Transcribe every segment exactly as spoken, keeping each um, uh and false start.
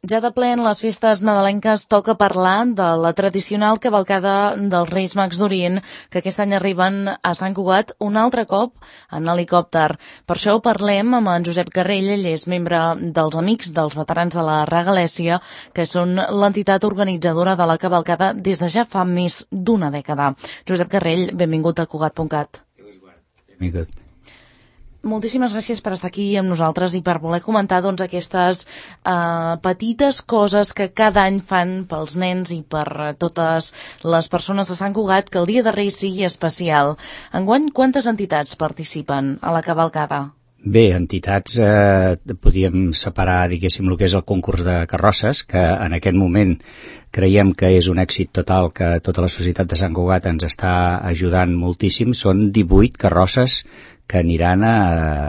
Ja de ple en les festes nadalenques toca parlar de la tradicional cavalcada dels Reis Mags d'Orient, que aquest any arriben a Sant Cugat un altre cop en helicòpter. Per això ho parlem amb en Josep Garrell. Ell és membre dels Amics dels Veterans de la Regalèssia, que són l'entitat organitzadora de la cavalcada des de ja fa més d'una dècada. Josep Garrell, benvingut a Cugat punt cat. Benvingut. Moltíssimes gràcies per estar aquí amb nosaltres i per voler comentar doncs, aquestes eh, petites coses que cada any fan pels nens i per eh, totes les persones de Sant Cugat, que el Dia de Reis sigui especial. Enguany, quantes entitats participen a la cavalcada? Bé, entitats, eh, podíem separar, diguéssim, el que és el concurs de carrosses, que en aquest moment creiem que és un èxit total, que tota la societat de Sant Cugat ens està ajudant moltíssim. Són divuit carrosses que aniran a,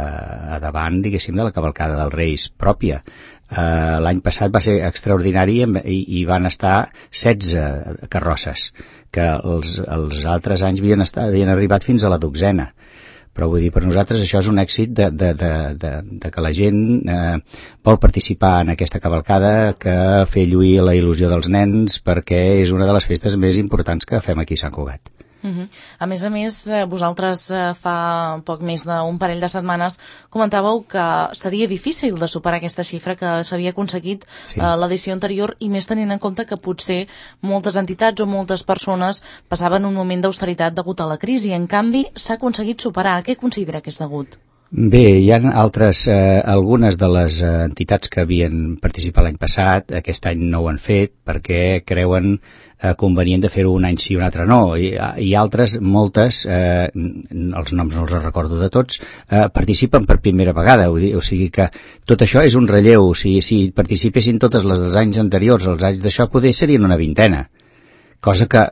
a davant, diguéssim, de la cavalcada dels Reis pròpia. Uh, l'any passat va ser extraordinari i, i van estar setze carrosses, que els, els altres anys havien, estat, havien arribat fins a la dotzena. Però vull dir, per nosaltres això és un èxit de, de, de, de, de que la gent eh, vol participar en aquesta cavalcada, que fer lluir la il·lusió dels nens, perquè és una de les festes més importants que fem aquí a Sant Cugat. Uh-huh. A més a més, vosaltres fa poc més d'un parell de setmanes comentàveu que seria difícil de superar aquesta xifra que s'havia aconseguit sí. a l'edició anterior, i més tenint en compte que potser moltes entitats o moltes persones passaven un moment d'austeritat degut a la crisi. En canvi, s'ha aconseguit superar. Què considera que és degut? Bé, hi ha altres, eh, algunes de les eh, entitats que havien participat l'any passat, aquest any no ho han fet perquè creuen eh, convenient de fer-ho un any sí i un altre no, i, i altres, moltes, eh, els noms no els recordo de tots, eh, participen per primera vegada, o sigui que tot això és un relleu. O sigui, si participessin totes les dels anys anteriors, els anys d'això, poder serien una vintena, cosa que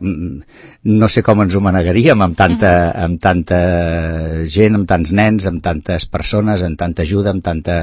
no sé com ens ho manegaríem amb tanta, amb tanta gent, amb tants nens, amb tantes persones, amb tanta ajuda, amb tanta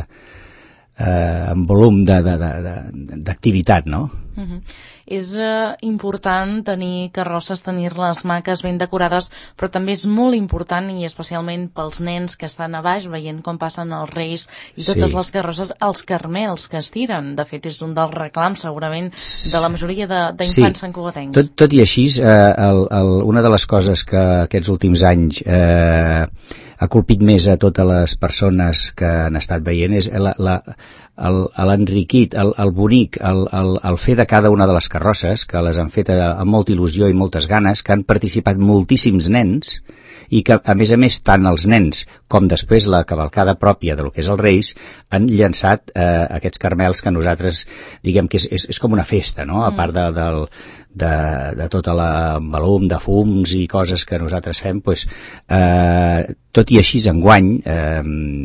eh, amb volum d'activitat, no? Uh-huh. És eh, important tenir carrosses, tenir-les maques, ben decorades, però també és molt important, i especialment pels nens que estan a baix veient com passen els Reis i totes sí. les carrosses, els carmels que es tiren. De fet, és un dels reclams segurament de la majoria d'infants sí. santcugatencs. Tot, tot i així, eh, el, el, una de les coses que aquests últims anys eh, ha colpit més a totes les persones que han estat veient és la, la, l'enriquit, el, el bonic, el, el, el fer de cada una de les carrosses, que les han fet amb molta il·lusió i moltes ganes, que han participat moltíssims nens, i que, a més a més, tant els nens com després la cavalcada pròpia del que és els Reis han llançat eh, aquests carmels que nosaltres diguem que és, és, és com una festa, no? A part de, del, de, de tota la volum de fums i coses que nosaltres fem, pues, eh, tot i així enguany eh,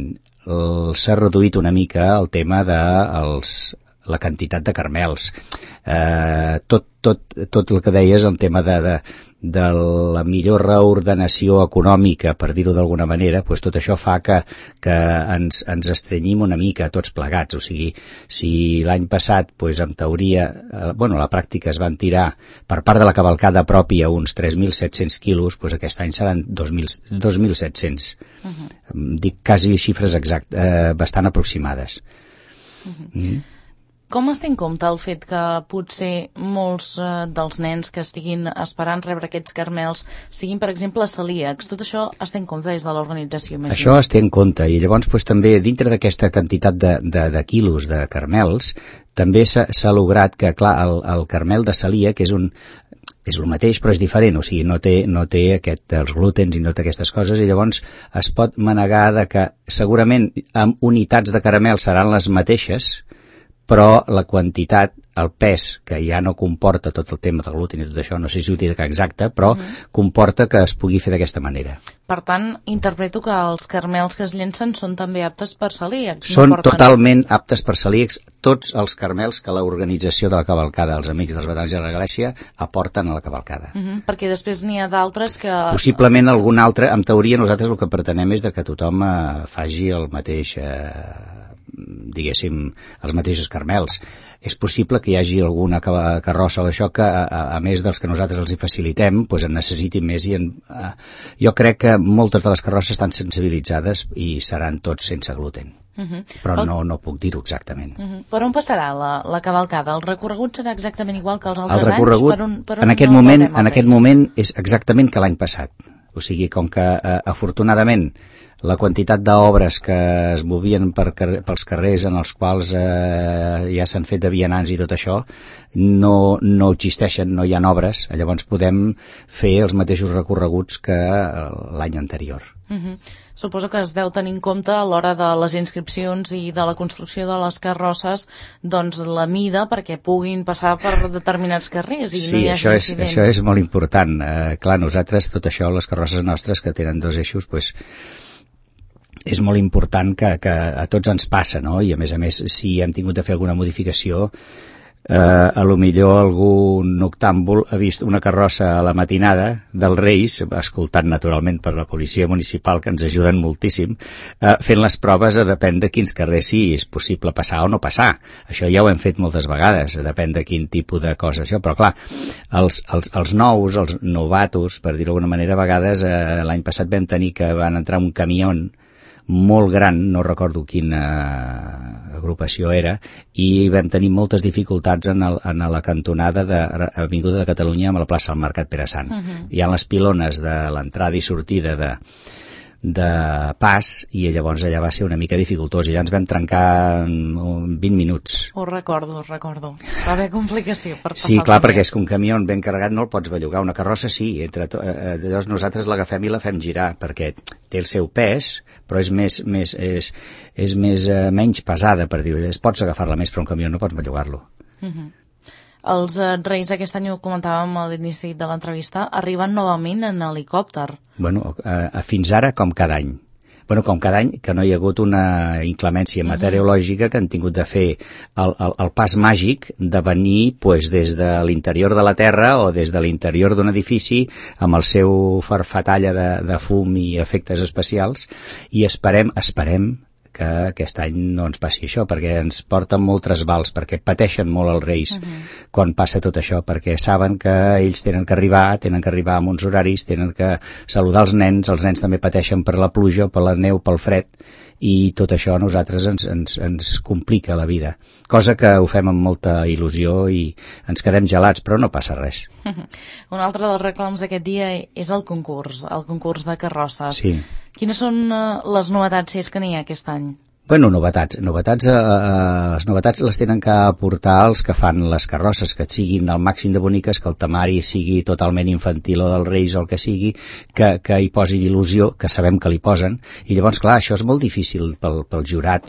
s'ha reduït una mica el tema de els, la quantitat de carmels. Eh, tot, tot, tot el que deies, el tema de, de, de la millor reordenació econòmica, per dir-ho d'alguna manera, pues tot això fa que, que ens, ens estrenyim una mica tots plegats. O sigui, si l'any passat, pues, en teoria, eh, bueno, a la pràctica es van tirar per part de la cavalcada pròpia uns tres mil set-cents quilos, pues aquest any seran dos mil set-cents. Uh-huh. Dic quasi xifres exactes, eh, bastant aproximades. Uh-huh. Mm. Com es té en compte el fet que potser molts eh, dels nens que estiguin esperant rebre aquests carmels siguin, per exemple, celíacs? Tot això es té en compte des de l'organització? Això es té en compte, i llavors pues, també dintre d'aquesta quantitat de, de, de quilos de carmels també s'ha lograt que, clar, el, el carmel de celíac és un és el mateix però és diferent, o sigui, no té, no té aquest, els glútens i no té aquestes coses, i llavors es pot manegar de que segurament amb unitats de caramel seran les mateixes, però la quantitat, el pes, que ja no comporta tot el tema del gluten i tot això, no sé si ho dic exacte, però uh-huh. comporta que es pugui fer d'aquesta manera. Per tant, interpreto que els carmels que es llencen són també aptes per celíacs. Són no porten... totalment aptes per celíacs, tots els carmels que l'organització de la cavalcada, els Amics dels Veterans de la Regalèssia, aporten a la cavalcada. Uh-huh. Perquè després n'hi ha d'altres que... Possiblement algun altre, en teoria nosaltres el que pretenem és de que tothom eh, faci el mateix... Eh, diguéssim, els mateixos Carmels. És possible que hi hagi alguna carrossa o això que, a, a més dels que nosaltres els hi facilitem, doncs en necessitin més. I en, uh, jo crec que moltes de les carrosses estan sensibilitzades i seran tots sense gluten. Uh -huh. Però el... no, no puc dir-ho exactament. Uh -huh. Per on passarà la, la cavalcada? El recorregut serà exactament igual que els altres anys? El recorregut, anys? Per on, per on en aquest, no moment, en aquest moment, és exactament que l'any passat. O sigui, com que, eh, afortunadament, la quantitat d'obres que es movien per, pels carrers en els quals eh, ja s'han fet de vianants i tot això, no, no existeixen, no hi ha obres, llavors podem fer els mateixos recorreguts que l'any anterior. Uh-huh. Suposo que es deu tenir en compte a l'hora de les inscripcions i de la construcció de les carrosses, doncs la mida perquè puguin passar per determinats carrers i sí, no hi hagi això és, incidents. això és molt important. Eh, clar, nosaltres, tot això, les carrosses nostres que tenen dos eixos, doncs, és molt important que, que a tots ens passa, no? I a més a més, si hem tingut de fer alguna modificació, eh, a lo millor algun noctàmbul ha vist una carrossa a la matinada dels Reis, escoltat naturalment per la policia municipal, que ens ajuden moltíssim, eh, fent les proves a depèn de quins carrers sí és possible passar o no passar. Això ja ho hem fet moltes vegades, depèn de quin tipus de cosa, això. Però clar, els, els, els nous, els novatos, per dir-ho d'alguna manera, a vegades eh, l'any passat vam tenir que van entrar un camió molt gran, no recordo quina agrupació era, i vam tenir moltes dificultats en, el, en la cantonada de Avinguda de Catalunya amb la plaça del Mercat Pere Sant. Uh-huh. Hi ha les pilones de l'entrada i sortida de, de pas, i llavors allà va ser una mica dificultós, i ja ens vam trencar en vint minuts. Ho recordo, ho recordo. Va haver complicació per passar. Sí, clar, perquè és que un camió ben carregat no el pots bellugar. Una carrossa sí, entre to... eh, llavors nosaltres l'agafem i la fem girar, perquè té el seu pes, però és més, més, és, és més eh, menys pesada, per dir-ho. Pots agafar-la més, però un camió no pots bellugar-lo. Uh-huh. Els eh, Reis aquest any, ho comentàvem a l'inici de l'entrevista, arriben novament en helicòpter. Bueno, eh, fins ara com cada any. Bueno, com cada any, que no hi ha hagut una inclemència meteorològica, que han tingut de fer el, el, el pas màgic de venir pues, des de l'interior de la Terra o des de l'interior d'un edifici amb el seu farfatalla de, de fum i efectes especials, i esperem, esperem que aquest any no ens passi això, perquè ens porten molt trasbals, perquè pateixen molt els Reis uh-huh. quan passa tot això, perquè saben que ells tenen que arribar, tenen que arribar amb uns horaris, tenen que saludar els nens, els nens també pateixen per la pluja, per la neu, pel fred, i tot això a nosaltres ens, ens, ens complica la vida, cosa que ho fem amb molta il·lusió i ens quedem gelats, però no passa res. Un altre dels reclams d'aquest dia és el concurs, el concurs de carrosses. Sí. Quines són les novetats, si és que n'hi ha aquest any? Bueno, novetats. Novetats, eh, les novetats les tenen que aportar els que fan les carrosses, que siguin al màxim de boniques, que el temari sigui totalment infantil o dels Reis o el que sigui, que, que hi posin il·lusió, que sabem que li posen, i llavors, clar, això és molt difícil pel, pel jurat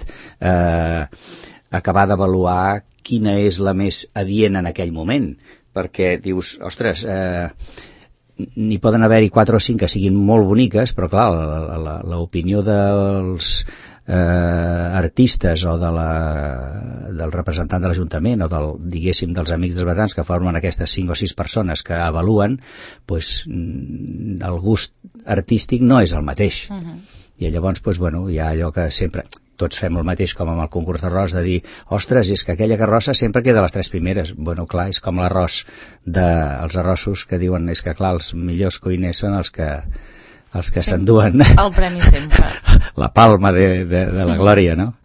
eh, acabar d'avaluar quina és la més adient en aquell moment, perquè dius, ostres, eh, n'hi poden haver-hi quatre o cinc que siguin molt boniques, però clar, l'opinió dels eh, artistes o de la, del representant de l'Ajuntament o del, diguéssim, dels amics dels veterans que formen aquestes cinc o sis persones que avaluen, pues, el gust artístic no és el mateix. Uh-huh. I llavors, pues, bueno, hi ha allò que sempre tots fem el mateix, com amb el concurs d'arròs, de dir, ostres, és que aquella carrossa sempre queda a les tres primeres. Bueno, clar, és com l'arròs dels arrossos que diuen, és que clar, els millors cuiners són els que els que s'enduen el premi sempre. La palma de, de, de la glòria, no?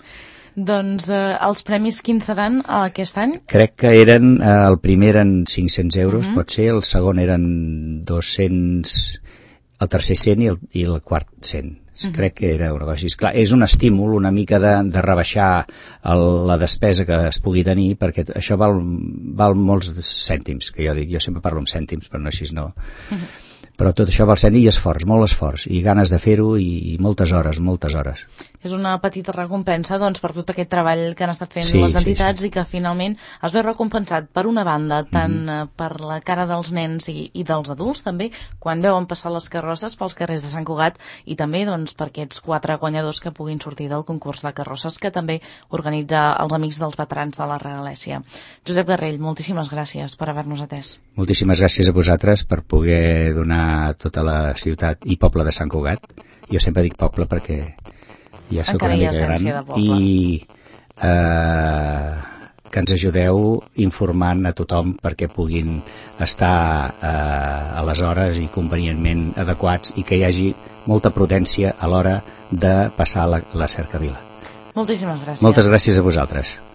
Doncs eh, els premis quins seran aquest any? Crec que eren, eh, el primer eren cinc-cents euros, uh-huh. pot ser, el segon eren dos-cents, el tercer cent i el, i el quart cent. Uh-huh. Crec que era una cosa així. Clar, és un estímul una mica de, de rebaixar el, la despesa que es pugui tenir, perquè això val, val molts cèntims, que jo dic, jo sempre parlo amb cèntims, però no així no... Uh-huh. Però tot això val cèntim i esforç, molt esforç, i ganes de fer-ho i, i moltes hores, moltes hores. És una petita recompensa, doncs, per tot aquest treball que han estat fent sí, les entitats sí, sí. i que finalment es veu recompensat per una banda, tant mm-hmm. per la cara dels nens i, i dels adults també, quan veuen passar les carrosses pels carrers de Sant Cugat, i també doncs, per aquests quatre guanyadors que puguin sortir del concurs de carrosses que també organitza els Amics dels Veterans de la Regalèssia. Josep Garrell, moltíssimes gràcies per haver-nos atès. Moltíssimes gràcies a vosaltres per poder donar a tota la ciutat i poble de Sant Cugat. Jo sempre dic poble perquè ja sóc encara una mica gran i eh, que ens ajudeu informant a tothom perquè puguin estar eh, a les hores i convenientment adequats i que hi hagi molta prudència a l'hora de passar la, la cercavila. Moltíssimes gràcies. Moltes gràcies a vosaltres.